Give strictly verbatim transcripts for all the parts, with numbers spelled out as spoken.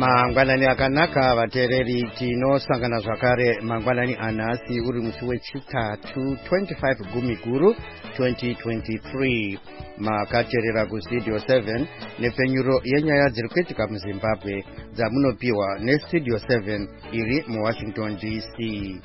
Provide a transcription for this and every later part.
Mangwanani akanaka vatereri tinosangana zvakare mangwanani anhasi uri musi wechitatu twenty-five Gumiguru twenty twenty-three makaterera kustudio seven nepfenyuro yenyaya dziri kuitika muZimbabwe dzamunopiwa nestudio seven iri muWashington D C.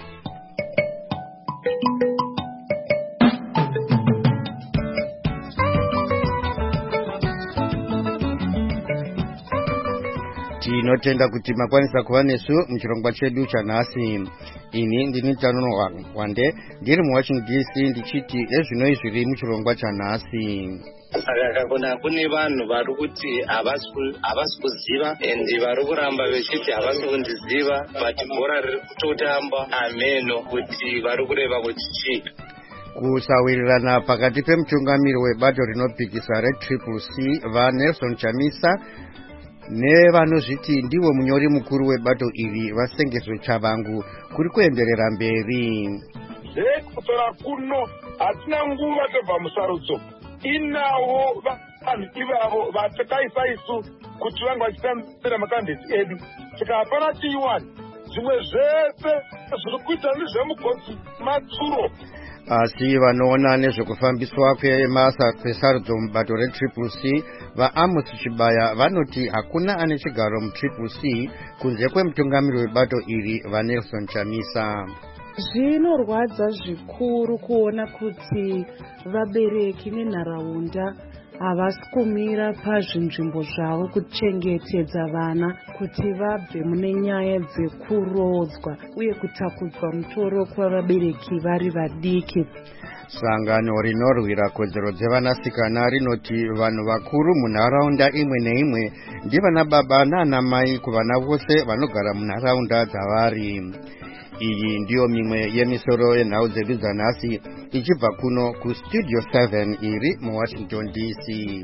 Tinotenda kuti makwanisa kuva nesu muchirongwa chedu chanhasi. Ini ndini Tanono Wande ndiri muWashington D C ndichiti ezvinoi zviri muchirongwa chanhasi. Saka kuna kune vanhu vari kuti havasi kuziva endi vari kuramba vechiti havasi kundiziva but bhora riri kutotamba ameno kuti vari kureva kuti chii. Kusawirirana pakati pemutungamiri webato rinopikisa retriple C vaNelson Chamisa nevanozviti ndivo munyori mukuru webato iri vaSengezo Chavangu kuri kuenderera mberi. Zvekutora kuno hatina nguva tobva musarudzo inawo vanhu ivavo vatakaisa isu kuti vange vachitambira makandidati edu tikapana tiiwani zvimwe zvese zviri kuita nezvemugodzi matsuro. Asi vanoona nezvekufambiswa kwemasa kwesarudzo mubato retriple C vaAmos Chibaya vanoti hakuna ane chigaro mutriple C kunze kwemutungamiri webato iri vaNelson Chamisa. Zvinorwadza zvikuru kuona kuti vabereki nenharaunda havasi kumira pazvinzvimbo zvavo kuchengetedza vana kuti vabve mune nyaya dzekurodzwa uye kutakudzwa mutoro kwavabereki vari vadiki. Sangano rinorwira kodzero dzevanasikana rinoti vanhu vakuru munharaunda imwe neimwe ndivana baba nana mai kuvana vose vanogara munharaunda dzavari. Iyi ndiyo mimwe yemisoro yenhau dzedu dzanhasi ichibva kuno kustudio seven iri muWashington D C.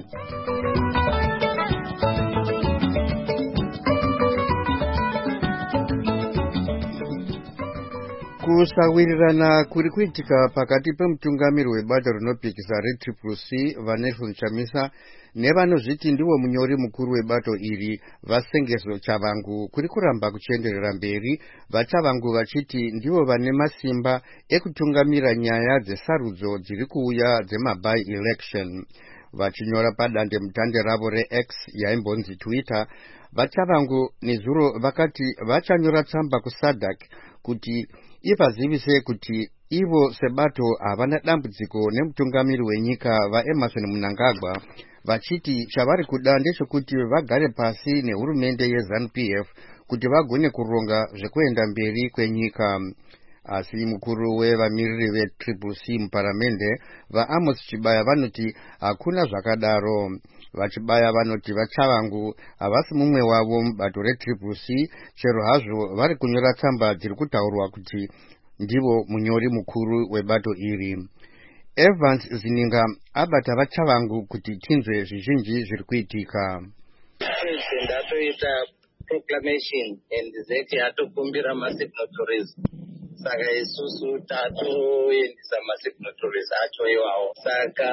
Kusawirirana kuri kuitika pakati pemutungamiri webato rinopikisa retriple C vaNelson Chamisa nevanozviti ndivo munyori mukuru webato iri vaSengezo Chavangu kuri kuramba kuchienderera mberi, vaChavangu vachiti ndivo vane masimba ekutungamira nyaya dzesarudzo dziri kuuya dzemaby election. Vachinyora padande mutande ravo reX yaimbonzi Twitter, vaChavangu nezuro vakati vachanyora tsamba kuSADC kuti ivazivise kuti ivo sebato havana dambudziko nemutungamiri wenyika vaEmerson Mnangagwa, vachiti chavari kuda ndechekuti vagare pasi nehurumende yeZANU-P F kuti vagone kuronga zvekuenda mberi kwenyika. Asi mukuru wevamiriri vetriple C muparamende vaAmos Chibaya vanoti hakuna zvakadaro. Vachibaya vanoti vaChavangu havasi mumwe wavo mubato retriple C chero hazvo vari kunyora tsamba dziri kutaurwa kuti ndivo munyori mukuru webato iri. Evans Zininga abata vaChavangu kuti tinzwe zvizhinji zviri kuitika. Ndatoita proclamation and zeti atokumbira masignatories. Saka isusu tatoendesa masignatories acho iwawo. Saka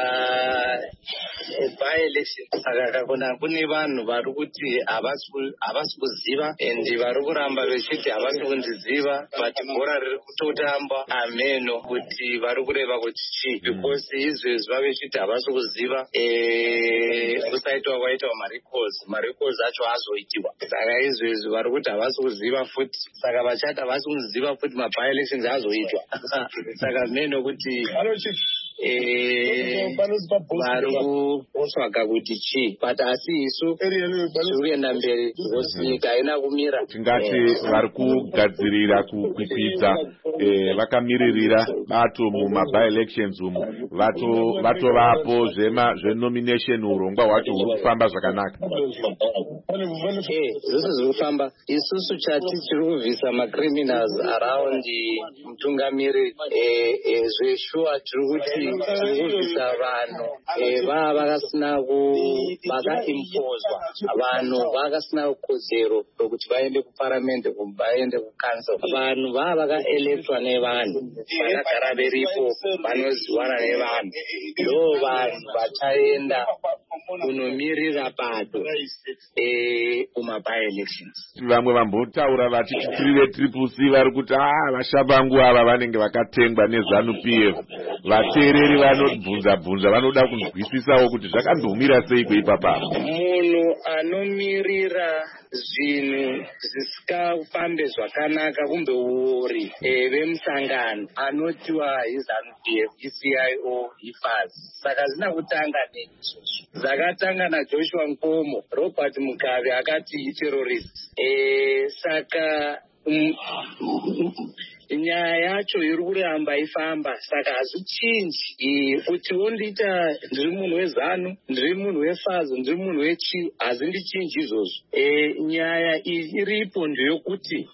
by election saka kuna kune vanhu vari kuti havasi kuziva and vari kuramba vechiti havasi kundiziva but bhora riri kutotamba ameno kuti vari kureva kuti chii because izvezvi vavechiti havasi kuziva kusaitwa kwaitwa marecords marecords acho azoitiwa. Saka izvezvi vari kuti havasi kuziva futi saka vachati havasi kundiziva futi maby elections azoitwa. Saka meno kuti vari kutsvaga kuti chii but asi isu tiri kuenda mberi because nyika haina kumira. Tingati vari kugadzirira kukwikwiza vakamiririra bato mumaby elections umu vatovapo zvenomination urongwa hwacho huri kufamba zvakanaka. Zvese zviri kufamba isusu chati tiri kubvisa macriminals around mutungamiri zveshuwa tiri kuti tirikubvisa vanhu vava vakasina vakaimposwa vanhu vakasina kodzero rokuti vaende kuparamende vaende kukansel vanhu vava vakaelektwa nevanhu vakagara veripo vanoziwana nevanhu ndo vanhu vachaenda kunomirira bato kumaby-elections. Vamwe vambotaura vachiti tiri vetriple C vari kuti ah vashabangu ava vanenge vakatengwa nezanu P F. Vateereri vanobvunza bvunza vanoda kunzwisisawo kuti zvakandomira sei kweipapa. Munhu anomirira zvinhu zvisingafambe zvakanaka kumbe uori vemusangano anotiwa izanu P F, I-C I O, I-F A Z. Saka zina kutanga neizvozvo. Zvakatanga naJoshua Nkomo, Robert Mugabe akati i-terrorist. Eh, saka mm, nyaya yacho iri kuramba ifamba, saka hazvichinji kuti wondiita ndiri munhu wezanu, ndiri munhu we-F A Z, ndiri munhu wechi, hazindichinji izvozvo. E, nyaya iyi iripo ndeyokuti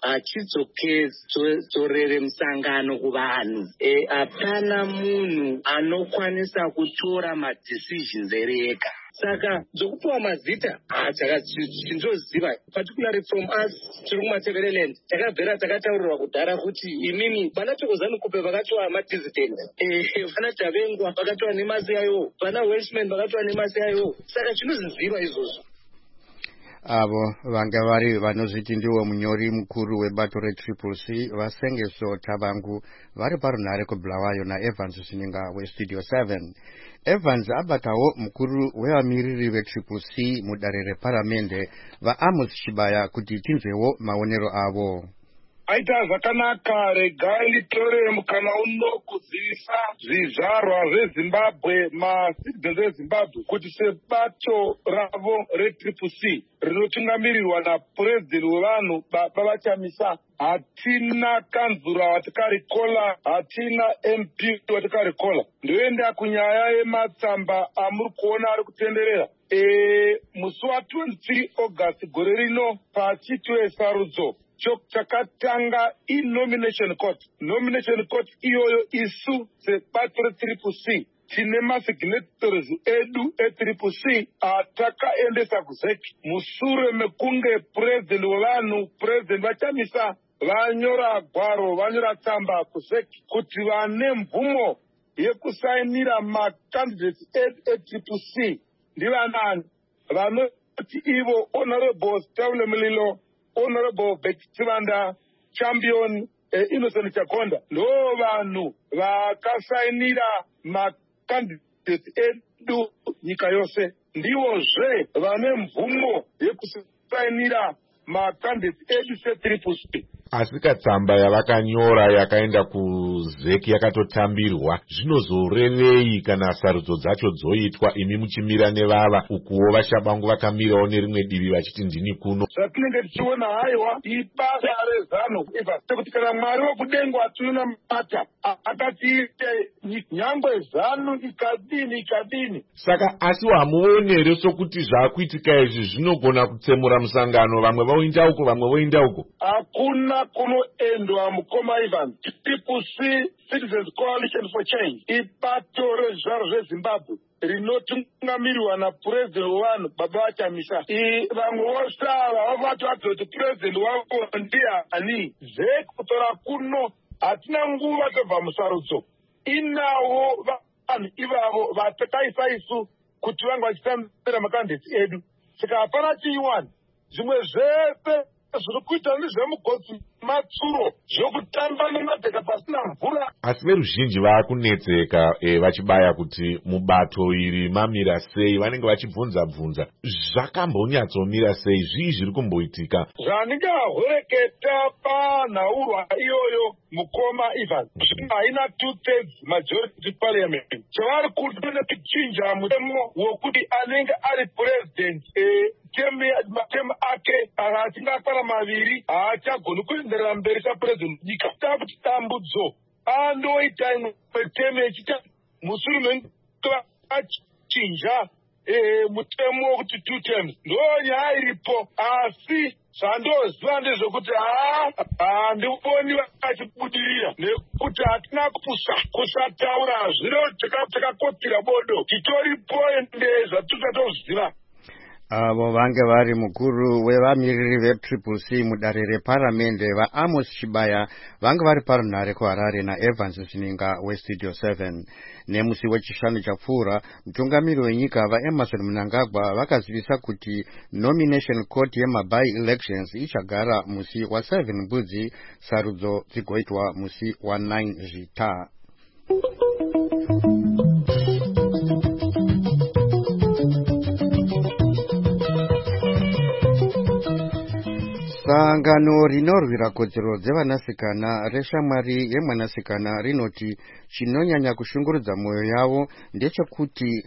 hachidzorere musangano kuvanhu. E, hapana munhu anokwanisa kutora madecisions ega. Saka dzokupiwa mazita saka chindoziva particularly from us tiri kumaTevereland takabvera takataurirwa kudhara kuti imimi vana Thokozani Kupe vakatiwa madissident vana Davengwa vakatiwa nemasi yayo vana Welshman vakatiwa nemasi yayo saka chinozviziva izvozvo. Avo vanga vari vanozviti ndiwo munyori mukuru webato retriple C Vasengeso Thabangu vari parunhare kuBulawayo naEvans Sininga westudio seven. Evans abatawo mukuru wevamiriri vetriple C mudare reparamende vaAmos Chibaya kuti tinzwewo maonero avo. Aita zvakanaka regai nditore mukana uno kuzivisa zvizvarwa zveZimbabwe macitizens eZimbabwe kuti sebato ravo retriple C rinotungamirirwa napuresidenti wevanhu baba vachamisa hatina kanzura watikarikola hatina M P watikarikola. Ndoenda kunyaya yematsamba amuri kuona ari kutenderera e, musi wa twenty-three August gore rino pachitwe sarudzo chakatanga i-nomination court. Nomination court iyoyo isu sebato retriple C tine masignatories edu e-triple C atakaendesa kuzeki mushure mekunge president wevanhu president vachamisa vanyora gwaro vanyora tsamba kuzeki kuti vane mvumo yekusainira macandidates e-triple C ndivanani vanoti ivo honorable Stavule Mulilo, Honorable Betty Chivanda, Champion eh, Innocent Chakonda ndo vanhu vakasainira macandidates edu nyika yose ndivozve vane mvumo yekusainira macandidates edu se-triple C. Asi katsamba yavakanyora yakaenda kuzeki yakatotambirwa zvinozorevei kana sarudzo dzacho dzoitwa imi muchimira nevava ukuwo vashabangu vakamirawo nerimwe divi vachiti ndini kuno. Zvatinenge tichiona haiwa ibasa rezano kuti kana Mwari wekudenga atinoona mata akatiite nyangwe zano ikadini ikadini. Saka asi hamuonere sokuti zvaakuitika izvi zvinogona kutsemura musangano, vamwe voinda uko vamwe voinda uko. Hakuna kunoendwa mukoma Ivan. Triple C Citizens Coalition for Change ibato rezvaro zveZimbabwe rinotungamirirwa napuresidenti wevanhu baba vachamisa. Vamwe vose ava vavati kuti puresidenti wavo ndiani zvekutora kuno hatina nguva tobva musarudzo inawo vanhu ivavo vatakaisa isu kuti vange vachitambira makandidates edu. Saka hapana chiwani zvimwe zvese zviri kuita nezvemugodzi matsuro zvokutamba nemadheka pasina mvura. Asi veruzhinji vaakunetseka e, vachibaya kuti mubato iri mamira sei, vanenge vachibvunza bvunza zvakambonyatsomira sei, zvii zviri kumboitika. Zvandingahwereketa panhaurwa iyoyo mukoma Ivan haina two thirds majority parliament. Chavari kuti nekuchinja mutemo wokuti anenge ari president e, matemu ake achingatara maviri haachagoni kuenderera mberi sapuresidenti nyika takuti tambudzo andoita imwe temu echita mushure mechinja mutemo wokuti two terms ndo nyaya iripo. Asi zvandoziva ndezvekuti handivoni vachibudirira nekuti hatina kusataura zviro takakotira bodo titoripo ende zvatotatoziva. avo vange vari mukuru wevamiriri vetriple c mudare reparamende vaAmos Chibaya vange vari parunhare kuHarare naEvans Zininga westudio seven. Nemusi wechishanu chapfuura mutungamiri wenyika vaEmerson Mnangagwa vakazivisa kuti nomination court yemabai elections ichagara musi wa seven Mbudzi, sarudzo dzigoitwa musi wa nine Zvita. Sangano rinorwira kodzero dzevanasikana reshamwari yemwanasikana rinoti chinonyanya kushungurudza mwoyo yavo ndechekuti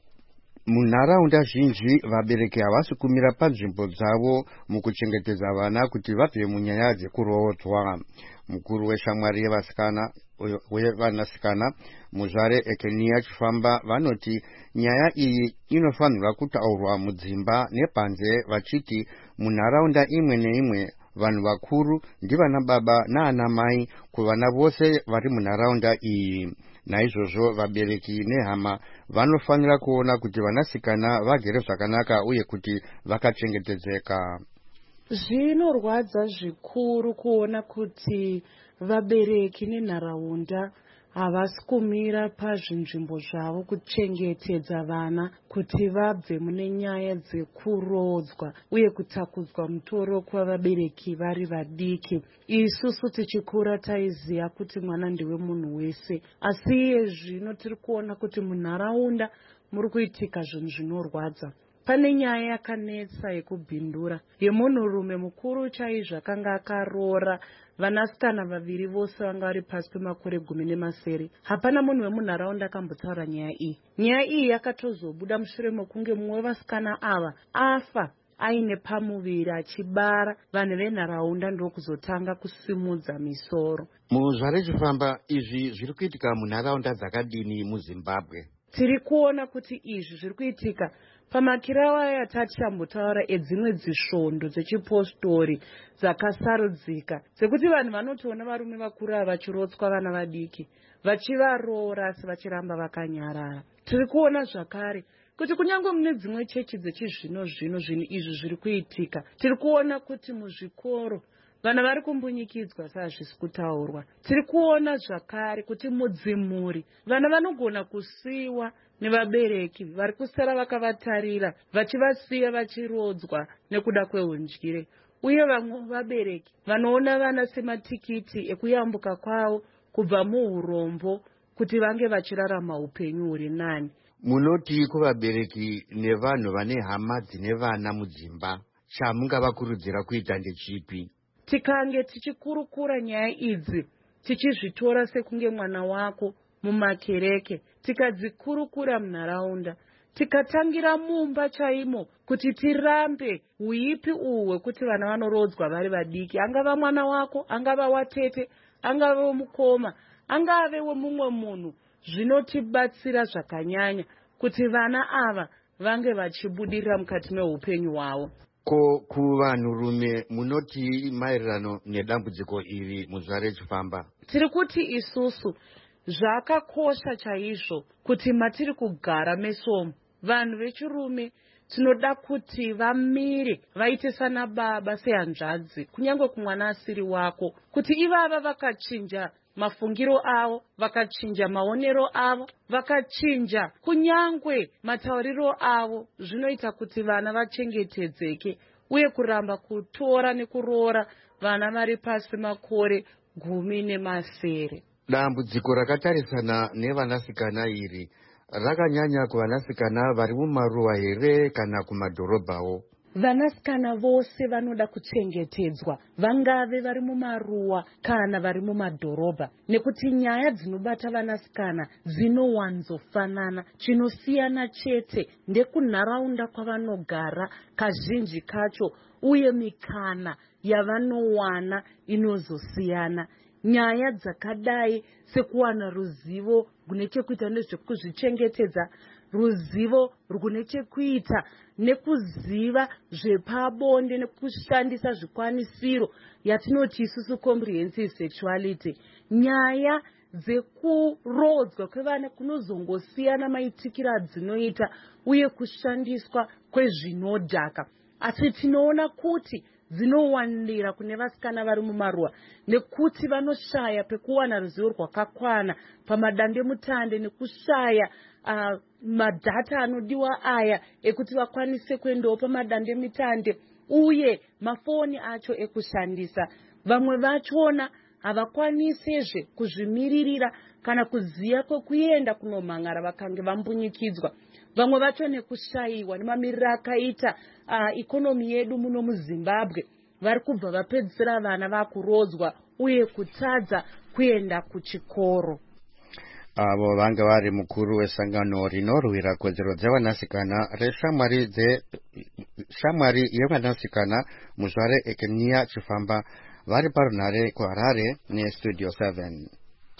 munharaunda zhinji vabereki havasi kumira panzvimbo dzavo mukuchengetedza vana kuti vabve munyaya dzekurodzwa. Mukuru weshamwari yevasikana wevanasikana muzvare Ekenia Chifamba vanoti nyaya iyi inofanirwa kutaurwa mudzimba nepanze vachiti munharaunda imwe neimwe vanhu vakuru ndivana baba naana mai kuvana vose vari munharaunda iyi. Naizvozvo vabereki nehama vanofanira kuona kuti vanasikana vagere zvakanaka uye kuti vakachengetedzeka. Zvinorwadza zvikuru kuona kuti vabereki nenharaunda havasi kumira pazvinzvimbo zvavo kuchengetedza vana kuti vabve mune nyaya dzekurodzwa uye kutakudzwa mutoro kwavabereki vari vadiki. Isusu tichikura taiziva kuti mwana ndiwe munhu wese, asi iye zvino tiri kuona kuti munharaunda muri kuitika zvinhu zvinorwadza. Pane nyaya yakanetsa yekubhindura yemunhurume mukuru chaizvo akanga akaroora vanasikana vaviri vose vanga vari pasi pemakore gumi nemasere. Hapana munhu wemunharaunda akambotaura nyaya iyi. Nyaya iyi yakatozobuda mushure mekunge mumwe wevasikana ava afa aine pamuviri achibara. Vanhu venharaunda ndokuzotanga kusimudza misoro. Muzvare Chifamba, izvi zviri kuitika munharaunda dzakadini muZimbabwe? Tiri kuona kuti izvi zviri kuitika pamakirawo aya atati tambotaura edzimwe dzisvondo dzechipostori dzakasarudzika dzekuti vanhu vanotoona varume vakuru ava vachirotswa vana vadiki vachivaroora asi vachiramba vakanyarara. Tiri kuona zvakare kuti kunyange mune dzimwe chechi dzechizvino zvino zvinhu izvi zviri kuitika. Tiri kuona kuti muzvikoro vana vari kumbunyikidzwa sezvisi kutaurwa. Tiri kuona zvakare kuti mudzimuri vana vanogona kusiyiwa nevabereki vari kusara vakavatarira vachivasiya vachirodzwa nekuda kwehundyire. Uye vamwe vabereki vanoona vana sematikiti ekuyambuka kwavo kubva muurombo kuti vange vachirarama upenyu huri nani. Munoti kuvabereki nevanhu vane hama dzine vana mudzimba, chamungavakurudzira kuita ndechipi? Tikange tichikurukura nyaya idzi tichizvitora sekunge mwana wako mumakereke, tikadzikurukura munharaunda, tikatangira mumba chaimo kuti tirambe uipi uhu hwekuti vana vanorodzwa vari vadiki, angava mwana wako, angava watete, angava womukoma, angave wemumwe munhu, zvinotibatsira zvakanyanya kuti vana ava vange vachibudirira mukati meupenyu hwavo. Ko kuvanhurume munoti maererano nedambudziko iri muzvare Chifamba? Tiri kuti isusu zvakakosha chaizvo kuti matiri kugara mesomo vanhu vechirume tinoda kuti vamire vaite sana baba sehanzvadzi kunyange kumwana asiri wako, kuti ivava vakachinja mafungiro avo, vakachinja maonero avo, vakachinja kunyange matauriro avo, zvinoita kuti vana vachengetedzeke uye kuramba kutora nekuroora vana vari pasi makore gumi nemasere. Dambudziko rakatarisana nevanasikana iri rakanyanya kuvanasikana vari mumaruwa here kana kumadhorobhawo? Vanasikana vose vanoda kuchengetedzwa, vangave vari mumaruwa kana vari mumadhorobha, nekuti nyaya dzinobata vanasikana dzinowanzofanana. Chinosiyana chete ndekunharaunda kwavanogara kazhinji kacho uye mikana yavanowana inozosiyana. Nyaya dzakadai sekuwana ruzivo gune chekuita nezvekuzvichengetedza ruzivo rwune chekuita nekuziva zvepabonde nekushandisa zvikwanisiro yatinoti isusu comprehensive sexuality. Nyaya dzekurodzwa kwevana kunozongosiyana maitikiro adzinoita uye kushandiswa kwezvinodhaka, asi tinoona kuti dzinowandira kune vasikana vari mumaruwa nekuti vanoshaya pekuwana ruzivo rwakakwana pamadandemutande nekushaya uh, madhata anodiwa aya ekuti vakwanise kuendawo pamadandemutande uye mafoni acho ekushandisa. Vamwe vachona havakwanisezve kuzvimiririra kana kuziya kwekuenda kunomhangara vakange vambunyikidzwa. Vamwe vacho nekushayiwa nemamiriro akaita uh, ikonomi yedu muno muZimbabwe, vari kubva vapedzisira vana vakurodzwa uye kutadza kuenda kuchikoro. Avo vanga vari mukuru wesangano rinorwira kodzero dzevanasikana reshamwari dze shamwari yevanasikana muzvare Ekenia Chifamba vari parunhare kuHarare neStudio seven.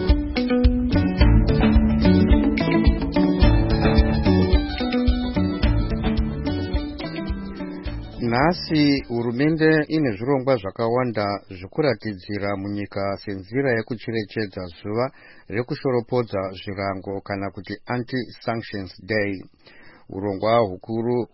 Nhasi hurumende ine zvirongwa zvakawanda zvokuratidzira munyika senzira yekucherechedza zuva rekushoropodza zvirango kana kuti anti-sanctions day. Urongwa hukuru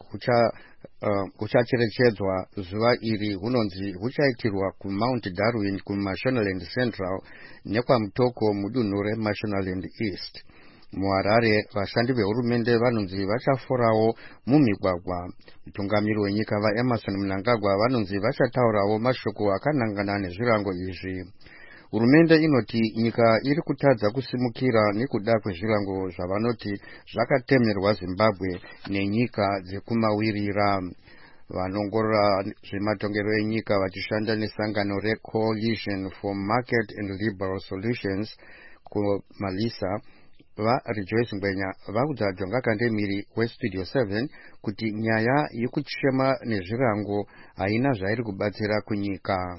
huchacherechedzwa uh, zuva iri hunonzi huchaitirwa kuMount Darwin kuMashonaland Central nekwamutoko mudunhu reMashonaland East. MuHarare vashandi vehurumende vanonzi vachaforawo mumigwagwa. Mutungamiri wenyika vaEmerson Mnangagwa vanonzi vachataurawo mashoko akanangana nezvirango izvi. Hurumende inoti nyika iri kutadza kusimukira nekuda kwezvirango zvavanoti zvakatemerwa Zimbabwe nenyika dzekumawirira. Vanongorora zvematongero enyika vachishanda nesangano reCoalition for Market and Liberal Solutions kuMalisa vaRejoice Ngwenya vaudza Jonga Kandemiri weStudio seven kuti nyaya yekuchema nezvirango haina zvairi kubatsira kunyika.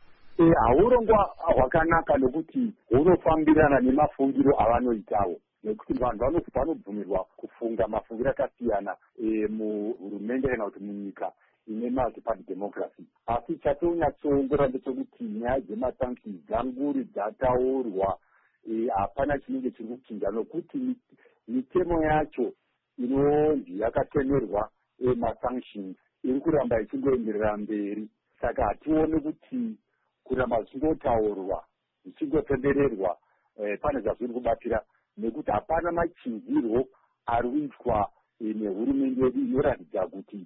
Haurongwa hwakanaka nokuti hunofambirana nemafungiro avanoitawo, nekuti vanhu vanobvumirwa kufunga mafungiro akasiyana muhurumende kana kuti munyika ine multi-party democracy. Asi chatonyatsoongora ndechekuti nyaya dzemasanktions dzanguri dzataurwa, hapana chinenge chiri kuchinja nokuti mitemo yacho inonzi yakatemerwa masanctions iri kuramba ichingoenderera mberi. Saka hatione kuti kuramba zvichingotaurwa zvichingopembererwa pane zvazviri kubatira, nekuti hapana machinzirwo ari kuitwa nehurumende yedu inoratidza kuti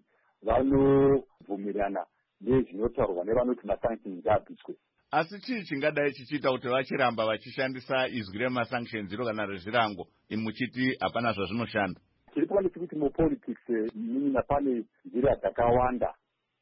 vanobvumirana nezvinotaurwa nevanoti masanctions abviswe. Asi chii chingadai chichiita kuti vachiramba vachishandisa izwi remasanctions iro kana rezvirango muchiti hapana zvazvinoshanda? Tiri kuona kuti mupolitics munyina pane nzira dzakawanda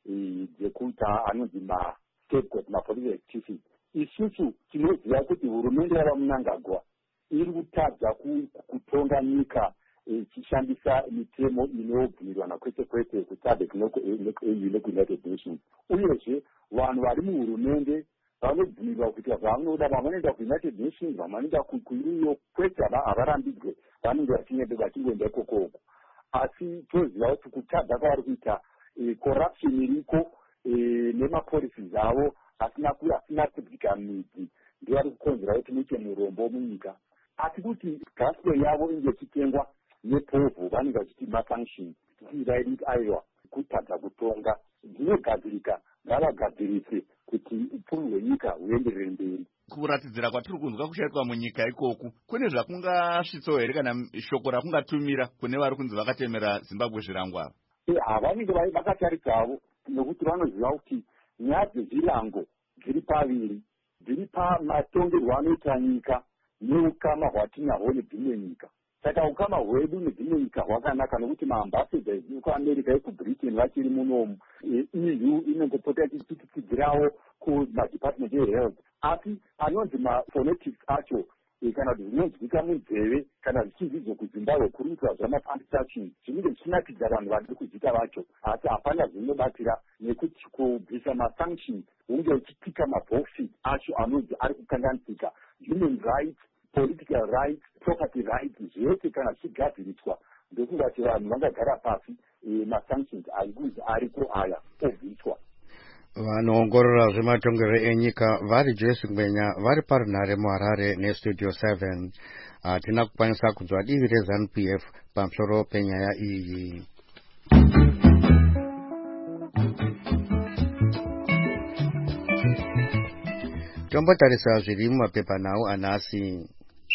dzekuita anonzi ma-scapegoat, ma-political excuses. Isusu tinoziva kuti hurumende yavaMnangagwa iri kutadza kutonga nyika ichishandisa mitemo inobvumirwana kwete kwete kuSADC nekuUnited Nations. Uyezve vanhu vari muhurumende vanobvumirwa kuti vanoda vanoenda kuUnited Nations, vanoenda kuiyo kwete havarambidzwe, vanenge vachingoenda ikokoko. Asi toziva kuti kutadza kwavari kuita corruption iriko nemapolicies avo asina kudzika midzi ndovari kukonzera kuti muite murombo munyika. Asi kuti gospel yavo inge ichitengwa nepovhu vanenge vachiti masanctions, tichivairi aiwa kutadza kutonga dzinogadzirika, ngavagadzirise kuti upfumi hwenyika huenderere mberi. Kuratidzira kwatiri kunzwa kushaitwa munyika ikoku kune zvakungasvitsawo here kana shoko rakungatumira kune vari kunzi vakatemera Zimbabwe zvirango ava? Havanenge vakatarisavo, nokuti vanoziva kuti nyaya dzezvirango dziri paviri, dziri pamatongerwo anoita nyika neukama hwatinahwo nedzimwe nyika. Saka ukama hwedu nedzimwe nyika hwakanaka, nokuti maambassadors ekuAmerica ekuBritain vachiri munomu, E U inongopota ichitidzirawo kumadepartment ehealth. Asi anonzi maphonetics acho kana kuti zvinonzwika munzeve kana zvichizidzwa kuZimbabwe kuri kuitwa zvama-anti-sanctions zvinenge zvichinakidza vanhu vari kuzita vacho, asi hapana zvinobatsira, nekuti kubvisa masanctions hunge uchitika mabhoxi acho anonzi ari kukanganisika human rights, political rights, property rights, zvese kana zvichigadziriswa ndokungati vanhu vangagara pasi masanctions ariko aya obviswa. vanoongorora zvematongero enyika vari Joyce Ngwenya vari parunhare muHarare nestudio seven. hatina kukwanisa kunzwa divi reZANU P F pamusoro penyaya iyi. tombotarisa zviri mumapepanhau anhasi.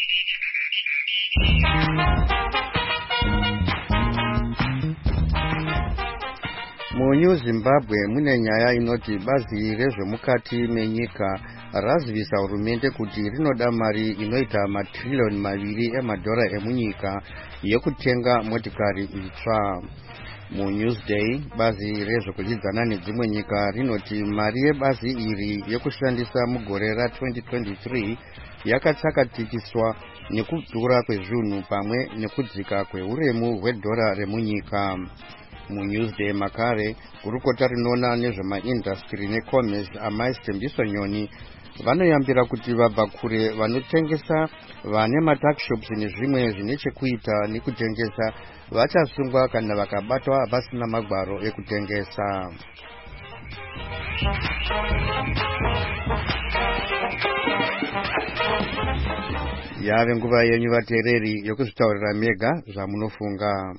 muNew Zimbabwe mune nyaya inoti bazi rezvemukati menyika razivisa hurumende kuti rinoda mari inoita matirilioni maviri emadhora emunyika yekutenga motikari itsva. muNewsday bazi rezvekudyidzana nedzimwe nyika rinoti mari yebazi iri yekushandisa mugore ra-twenty twenty-three yakatsakatikiswa nekudhura kwezvinhu pamwe nekudzika kweuremu hwedhora remunyika. muNewsday makare gurukota rinoona nezvemaindastry necommerce amais Tembiso Nyoni vanoyambira kuti vabva kure vanotengesa vane matakishops nezvimwe zvine chekuita nekutengesa vachasungwa kana vakabatwa vasina magwaro ekutengesa. yave nguva yenyu vateereri yokuzvitaurira mega zvamunofunga.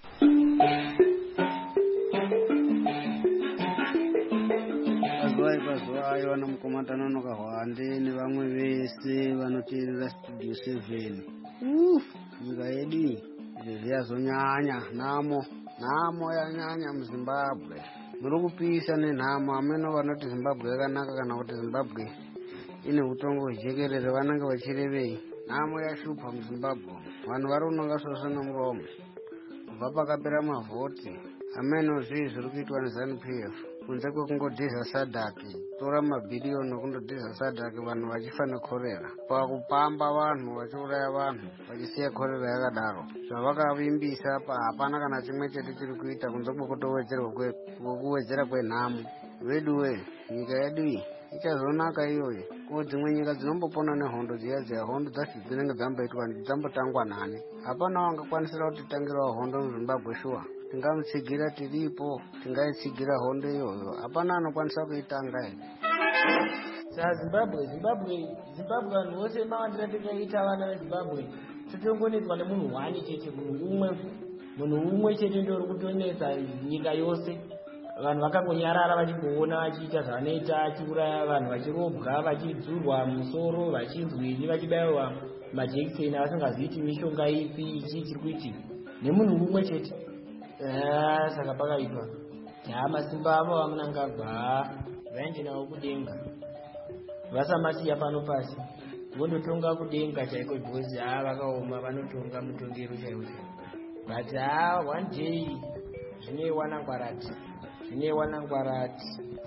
Vana mukomana nokahwande nevamwe vese vanoteerera studio seven. nyika yedu izvezvi yazonyanya nhamo nhamo yanyanya muZimbabwe. muri kupisa nenhamo ameno vanoti Zimbabwe yakanaka kana kuti Zimbabwe ine utongo hwejekerere vanenge vachirevei. nhamo yashupa muZimbabwe. vanhu vari kunonga sose nomuromo kubva pakapera mavhoti. ameno zvii zviri kuitwa neZANU P F kunze kwekungodhiza sadhaki tora mabhiriyoni ekundodhiza sadhaki vanhu vachifa nekorera pakupamba vanhu vachiuraya vanhu vachisiya korera yakadaro. zvavakavimbisa apa hapana kana chimwe chete chiri kuita kunze kwekuwedzera kwenhamo. veduwe nyika yedu iyi ichazonaka iyoyo kuti dzimwe nyika dzinombopona nehondo dziya dziya hondo dzacho dzinenge dzamboitwa dzambotangwa nani. hapana wangakwanisira kuti tangirawo hondo muZimbabwe shuwa. tingamutsigira tiripo tingaitsigira hondo iyoyo. hapana anokwanisa kuitanga here. Sa Zimbabwe Zimbabwe Zimbabwe vanhu vose mawandira tikaita vana veZimbabwe totongonetswa nemunhu wani chete munhu umwe munhu umwe chete ndori kutonetsa nyika yose. vanhu vakangonyarara vachimboona vachiita zvavanoita achiuraya vanhu vachirobwa vachidzurwa musoro vachinzwini vachibayiwa majekiseni vasingaziiti mishonga ipi ichi chiri kuitika nemunhu umwe chete. saka pakaitwa masimba avo vamunangagwa vaende navo kudenga vasamasiya pano pasi vondotonga kudenga chaiko bhozi. haa vakaoma vanotonga mutongero chaiwo but haa one day zvinewa nangwarati zvinewa nangwarati.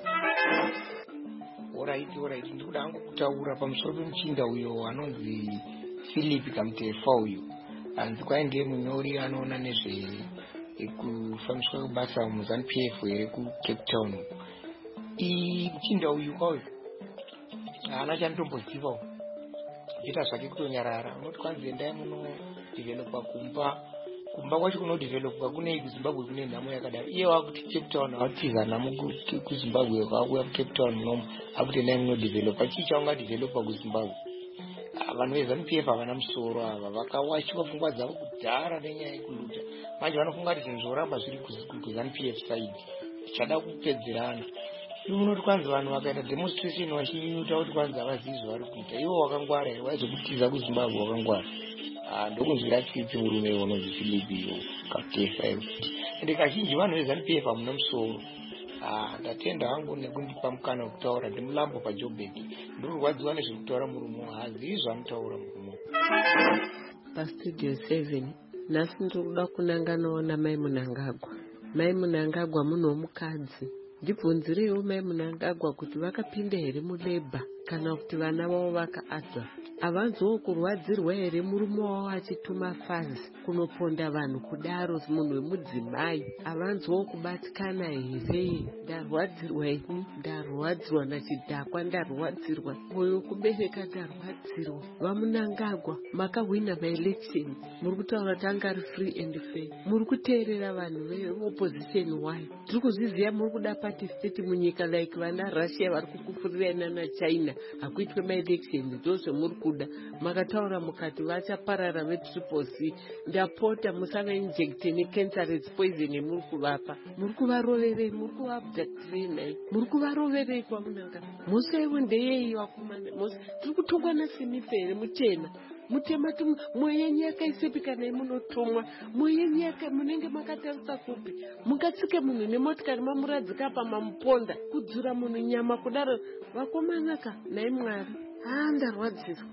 oraiti oraiti ndikuda hangu kutaura pamusoro pemuchinda uyo anonzi Philip Kamutefa uyu hanzi kwaindiye munyori anoona nezve kufambiswa kubasa muZANU P F here kuCape Town. muchinda uyu kwayo haana chanotombozivawo kuita zvake kutonyarara. unoti kwanzi endai muno developa kumba kumba kwacho kunodhevelopwa kunei kuZimbabwe kune nhamo yakadaro. iye wakuti Cape Town akutiza nhamo kuZimbabwe kwakuya kuCape Town nomo akuti endai munodhevelopa. chii chaungadhevelopa kuZimbabwe? vanhu veZANU P F havana musoro ava vakawashwa pfungwa dzavo kudhara nenyaya yekuluta. manje vanofunga kuti zvinhu zvoramba zviri kuZANU P F side zvichada kupedzerana. unoti kwanzi vanhu vakaita demonstration vachinyuta kuti kwanzi havazivi zvavari kuita. iwo wakangwara here waizokutiza kuZimbabwe wakangwara. ndokunzwira tsitsi murume unonzi Philip iyo Kamutefa ende kazhinji vanhu veZANU P F hamuna musoro. ndatenda hangu nekundipa mukana wekutaura ndimulambo paJoburg ndiri kurwadziwa nezviri kutaura murumo hazivi zvanotaura murumo. pastudio seven nhasi ndiri kuda kunanganawo namai Munangagwa. mai Munangagwa munhu womukadzi. ndibvunzireiwo mai Munangagwa kuti vakapinda here mulebha kana kuti vana vavo vakaadzwa havanzowo kurwadzirwa here murume wavo achituma fazi kunoponda vanhu kudaro munhu wemudzimai havanzowo kubatikana here ndarwadzirwa ini ndarwadzirwa nachidhakwa ndarwadzirwa mwoyo wekubereka ndarwadzirwa vamunangagwa makahwina maelection muri kutaura kuti anga ari free and fair muri kuteerera vanhu veopposition wayo tiri kuzviziva muri kuda party state munyika like vana russia vari kukufurirana nachina hakuitwe maelection ndozvemuri kuda makataura mukati vachaparara vetriple c ndapota musavainjekte necancerous poison muri kuvapa muri kuvaroverei muri kuvaabductirei nai muri kuvaroverei kwamunanga mhosva ivo ndeyei vakomana mhosva tiri kutongwa nasimifere muchena mutema tu mweyenyu yakaisepi kana munotomwa mweyenyu yaka munenge makatarisa kupi mungatsike munhu nemotikari mamuradzika pa mamuponda kudzura munhu nyama kudaro vakomanaka nai mwari ah ndarwadzirwa.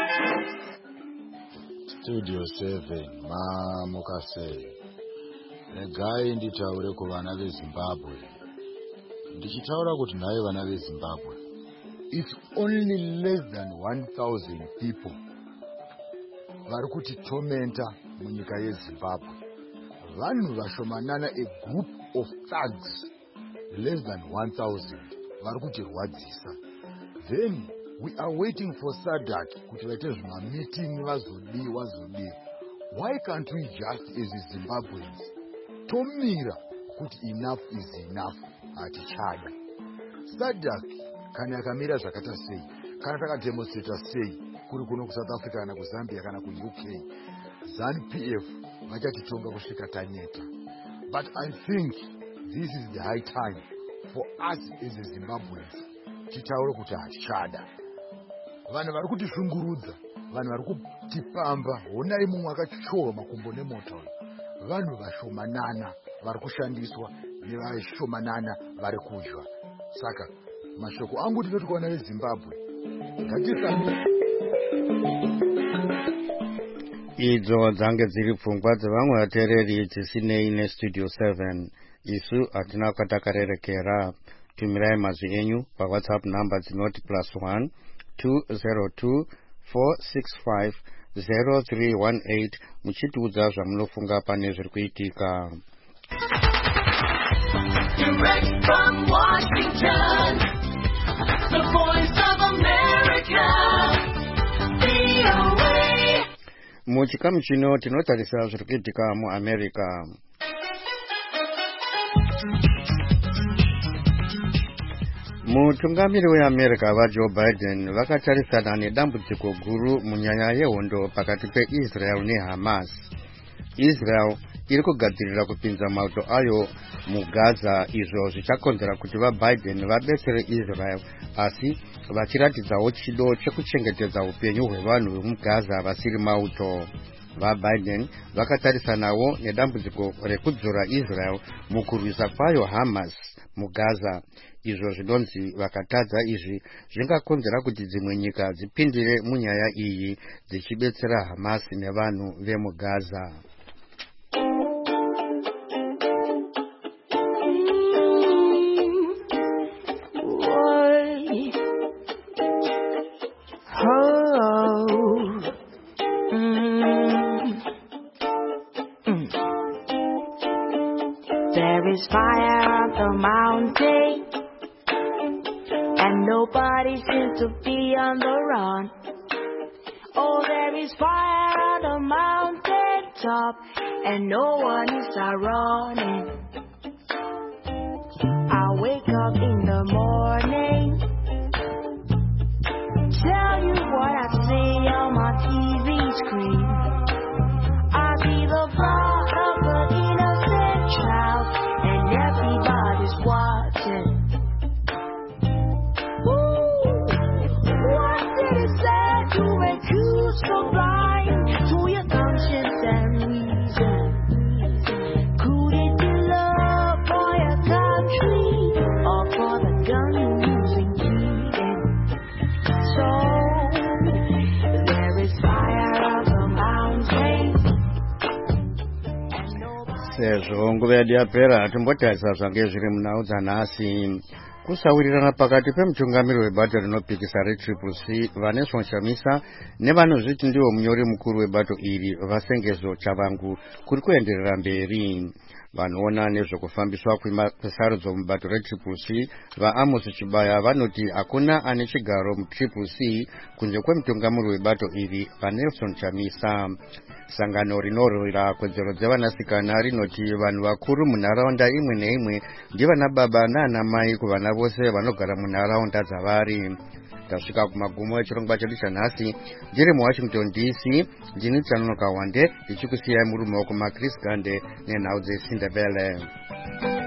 Studio seven mamukasei regai nditaure kuvana vezimbabwe ndichitaura kuti naye vana vezimbabwe it's only less than one thousand people vari kutitomenta munyika yezimbabwe vanhu vashomanana a group of thugs less than one thousand vari kutirwadzisa then we are waiting for sadak kuti vaite zvimameeting vazodii vazodii why can't we just as Zimbabweans tomira kuti enough is enough hatichada sadak kana yakamira zvakaita sei kana takademonstrata sei kuri kuno kuSouth Africa kana kuZambia kana kuU K ZANU P F vachatitonga kusvika taneta but I think this is the high time for us as a Zimbabweans titaure kuti hatichada vanhu vari kutishungurudza vanhu vari kutipamba honai mumwe akachiorwa makumbo nemoto vanhu vashomanana vari kushandiswa nevashomanana vari kudya saka mashoko angu tinoti kuvana vezimbabwe ngatisami idzo dzange dziri pfungwa dzevamwe vateereri dzisinei nestudio seven isu hatina kwatakarerekera tumirai mazwi enyu pawhatsapp number dzinoti plus one two zero two four six five zero three one eight muchitiudza zvamunofunga pane zviri kuitika. Direct from Washington, the voice of America, V O A. Muchikamu chino tinotarisa zviri kuitika muAmerica. Mutungamiri weAmerica vaJoe Biden vakatarisana nedambudziko guru munyaya yehondo pakati peIsrael neHamas. Israel iri kugadzirira kupinza mauto ayo muGaza, izvo zvichakonzera kuti vaBiden vabetsere Israel asi vachiratidzawo chido chekuchengetedza upenyu hwevanhu vemuGaza vasiri mauto. VaBiden vakatarisanawo nedambudziko rekudzora Israel mukurwisa kwayo Hamas muGaza, izvo zvinonzi vakatadza izvi zvingakonzera kuti dzimwe nyika dzipindire munyaya iyi dzichibetsera Hamas nevanhu vemuGaza. There is fire on the mountain, and nobody seems to be on the run. Oh, there is fire on the mountain top, and no one is running. I wake up in the morning, tell you what I see on my T V screen. I see the blood of an innocent child, and everybody's watching. Ooh, what did it say to make you so blind to your conscience and reason? Could it be love for your country, or for the gun you're using bleeding? So there is fire on the mountain. Sezvo nguva yedu yapera tombotarisa zvange zviri munhau dzanhasi. kusawirirana pakati pemutungamiri webato rinopikisa retriple C Vanessa Shamisa nevanozviti ndiwo munyori mukuru webato iri vasengezo Chavangu kuri kuenderera mberi. Vanoona nezvekufambiswa kwesarudzo mubato retriple C vaAmos Chibaya vanoti hakuna ane chigaro mutriple C kunze kwemutungamiri webato iri Vanessa Shamisa. Sangano rinorwira kodzero dzevanasikana rinoti vanhu vakuru munharaunda imwe neimwe ndivana baba nana mai kuvana vose vanogara munharaunda dzavari. Tasvika kumagumo echirongwa chedu chanhasi. Ndiri muWashington D C, ndini Tanonoka Wande ndichikusiyai muri mumaoko maChris Gande nenhau dzeSindebele.